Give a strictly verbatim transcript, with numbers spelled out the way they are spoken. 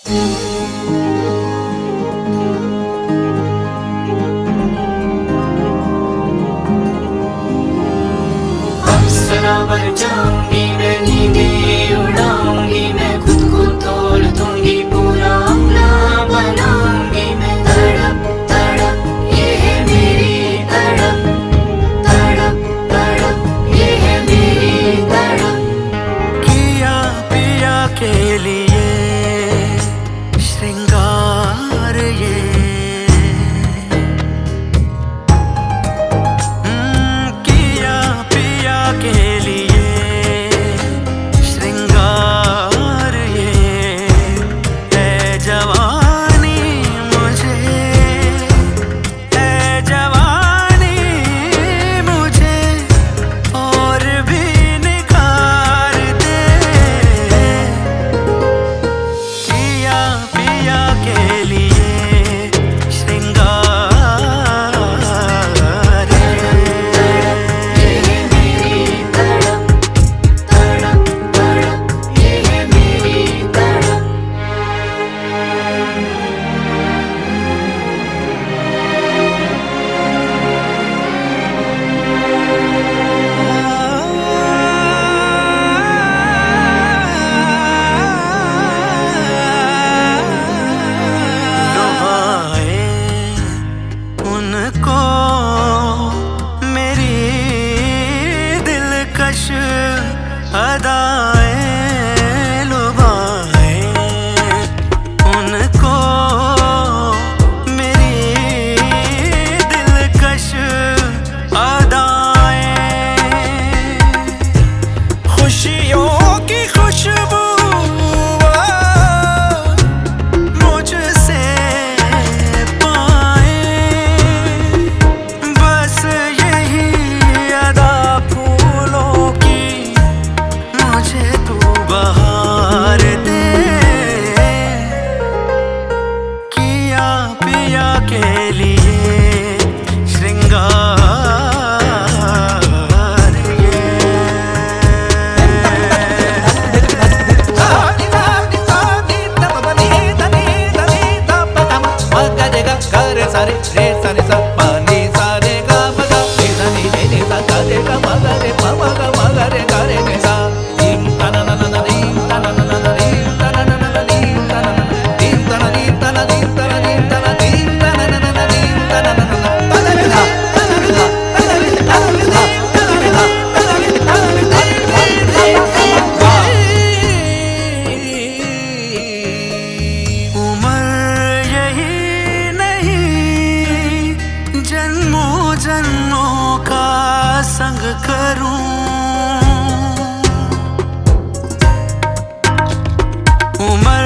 बराबर जाऊंगी मैं, नींदें उड़ाऊंगी मैं, खुद को तोड़ दूंगी, पूरा अपना बनाऊंगी मैं। तड़प तड़प ये है मेरी तड़प, तड़प तड़प ये है मेरी तड़प। किया पिया के लिए श्रृंगार ये, के लिए श्रृंगार ये है जवानी मुझे, है जवानी मुझे और भी निखार दे। किया पिया के लिए श्रृंगार उनको मेरी दिलकश अदाएं लुभाए, उनको मेरी दिलकश अदाएं, खुशियों की खुशबू के लिए श्रृंगार ये। सारे रे सारे सा पानी सारे गा मगा रे सा नी रे नी सा गा रे गा मगा रे मा मगा मगा रे गा रे गा सा दीम ता ना ना ना ना दीम ता ना ना ना ना दीम ता ना ना ना ना दीम ता ना दीम ता ना दीम ता ना दीम ता ना दीम ता ना दीम ता ना ना ना ना दीम ता ना ना ना ना ता ना रे गा ता ना रे गा ता ना रे गा ता ना रे गा ता ना रे गा ता ना रे गा ता ना रे गा। उम्र यही नहीं जन्मों जन्मों का संग करूं, उम्र